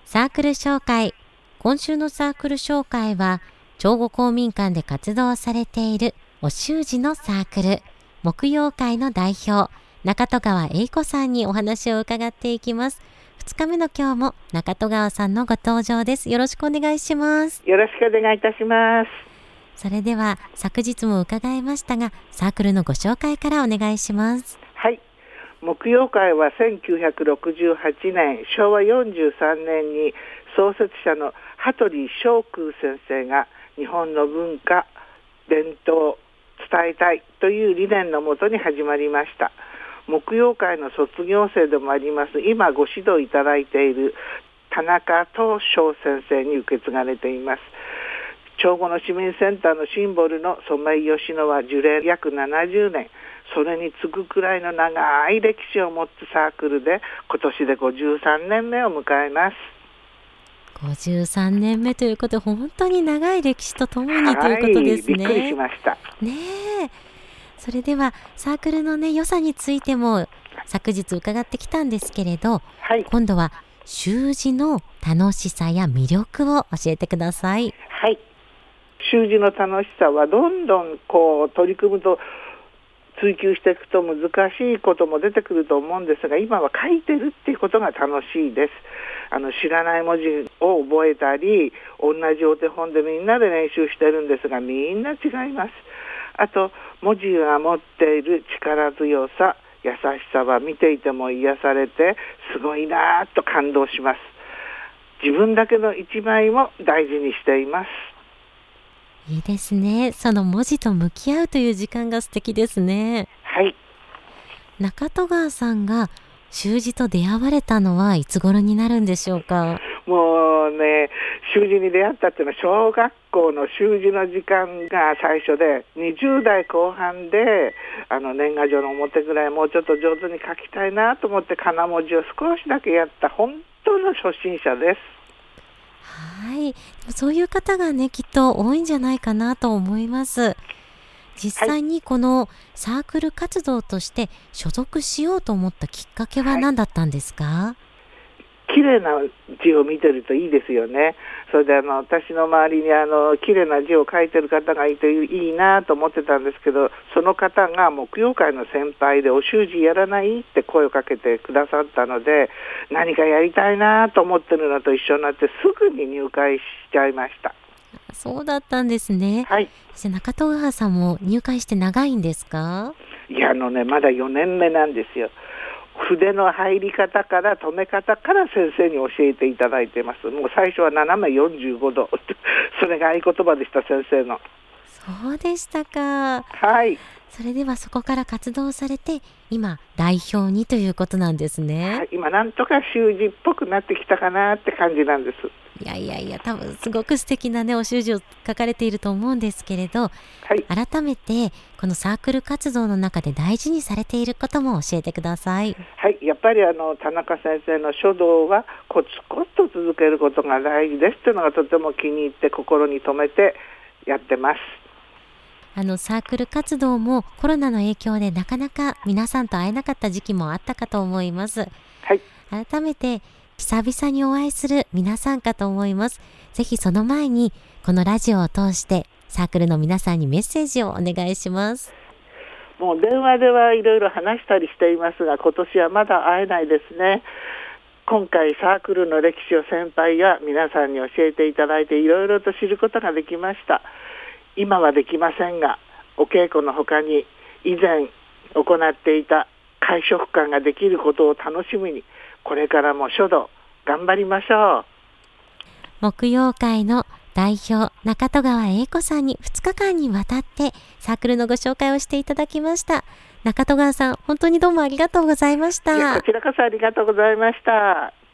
サークル紹介。今週のサークル紹介は、長後公民館で活動されているお習字のサークル、木曜会の代表、中戸川栄子さんにお話を伺っていきます。2日目の今日も中戸川さんのご登場です。よろしくお願いします。 よろしくお願いいたします。 それでは昨日も伺いましたが、サークルのご紹介からお願いします。 はい。木曜会は1968年、昭和43年に創設者の羽鳥正空先生が日本の文化、伝統、伝えたいという理念のもとに始まりました。木曜会の卒業生でもあります、今ご指導いただいている田中東翔先生に受け継がれています。長後の市民センターのシンボルのソメイヨシノは樹齢約70年、それに次ぐくらいの長い歴史を持つサークルで、今年で53年目を迎えます。 53年目ということで、本当に長い歴史とともにということですね。 びっくりしましたねえ。それではサークルの良さについても昨日伺ってきたんですけれど、 はい、 今度は習字の楽しさや魅力を教えてください。 はい。習字の楽しさはどんどん取り組むと追求していくと難しいことも出てくると思うんですが、今は書いてるっていうことが楽しいです。知らない文字を覚えたり、同じお手本でみんなで練習してるんですが、みんな違います。あと文字が持っている力強さ、優しさは見ていても癒されて、すごいなと感動します。自分だけの一枚も大事にしています。 いいですね。その文字と向き合うという時間が素敵ですね。 はい。 中戸川さんが習字と出会われたのはいつ頃になるんでしょうか？ もうね、習字に出会ったっていうのは小学校の習字の時間が最初で、20代後半で年賀状の表ぐらいもうちょっと上手に書きたいなと思って仮名文字を少しだけやった本当の初心者です。 はい。そういう方がきっと多いんじゃないかなと思います。実際にこのサークル活動として所属しようと思ったきっかけは何だったんですか？ 綺麗な字を見てるといいですよね。それで私の周りに綺麗な字を書いてる方がいていいなと思ってたんですけど、その方が木曜会の先輩でお習字やらないって声をかけてくださったので、何かやりたいなと思ってるのと一緒になってすぐに入会しちゃいました。 そうだったんですね。 はい。 中戸川さんも入会して長いんですか？ いやまだ4年目なんですよ。筆の入り方から止め方から先生に教えていただいています。もう最初は斜め45度それが合言葉でした、先生の。 そうでしたか。 はい。 それではそこから活動されて今代表にということなんですね。 はい、今なんとか習字っぽくなってきたかなって感じなんです。 いや多分すごく素敵なお習字を書かれていると思うんですけれど、 はい、 改めてこのサークル活動の中で大事にされていることも教えてください。 はい、やっぱり田中先生の書道はコツコツと続けることが大事ですというのがとても気に入って心に留めてやってます。 サークル活動もコロナの影響でなかなか皆さんと会えなかった時期もあったかと思います。 はい、 改めて久々にお会いする皆さんかと思います。ぜひその前にこのラジオを通してサークルの皆さんにメッセージをお願いします。 もう電話ではいろいろ話したりしていますが、今年はまだ会えないですね。今回サークルの歴史を先輩や皆さんに教えていただいていろいろと知ることができました。今はできませんが、お稽古の他に以前行っていた会食館ができることを楽しみに、これからも書道頑張りましょう。 木曜会の代表中戸川栄子さんに2日間にわたってサークルのご紹介をしていただきました。中戸川さん、本当にどうもありがとうございました。 こちらこそありがとうございました。